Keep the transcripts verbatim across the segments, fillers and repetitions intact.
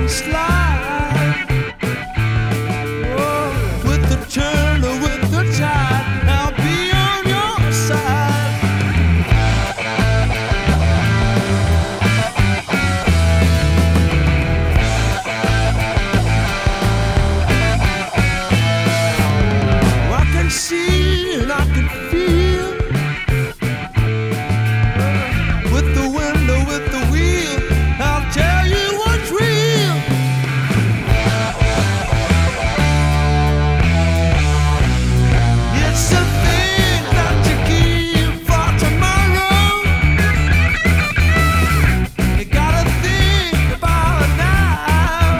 and slide. Oh, with the turn or with the tide, I'll be on your side. Oh, I can see and I can feel. With the wind or with the wheel, I'll tell you what's real. It's a thing that you keep for tomorrow. You gotta think about it now.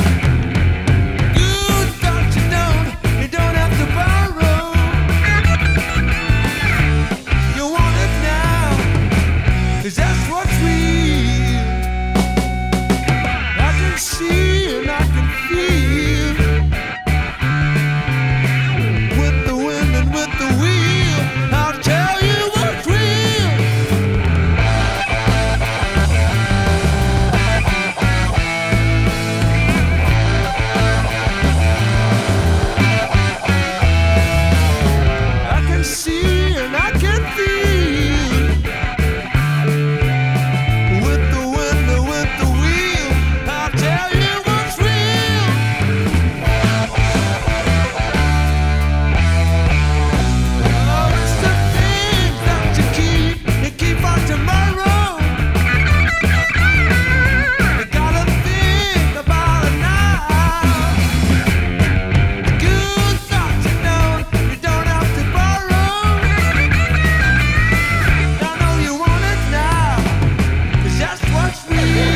Good that you don't, you don't have to borrow. You want it now, 'cause that's what's real. I can see and I can feel. With the wind and with the wheel, I'll tell you what's real. I can see and I can feel. With the wind or with the wheel, I'll tell you what's real. Oh, it's the things that you keep, you keep for tomorrow. You gotta think about it now. The good that you don't, you don't have to borrow. I know you want it now, 'cause that's what's real.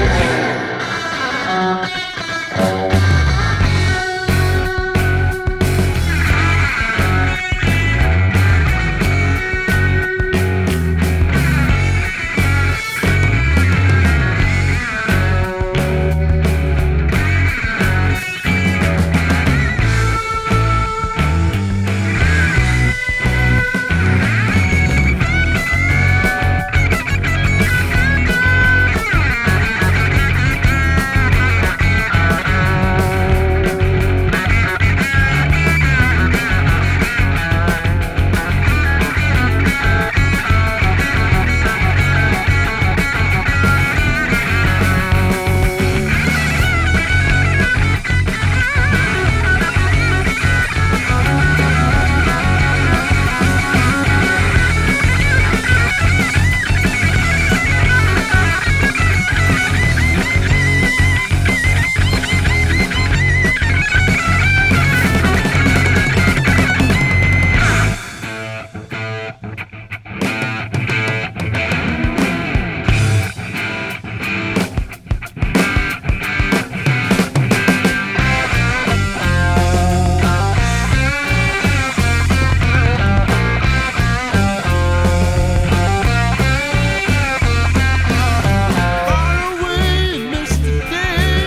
Far away, Mister Day.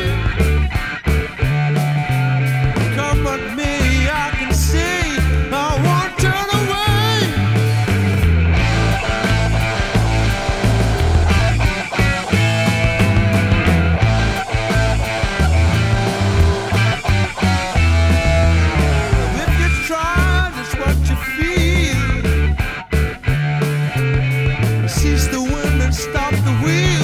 Come with me, I can see. I won't turn away. If you try, that's what you feel. Seize the wind and stop the wheel.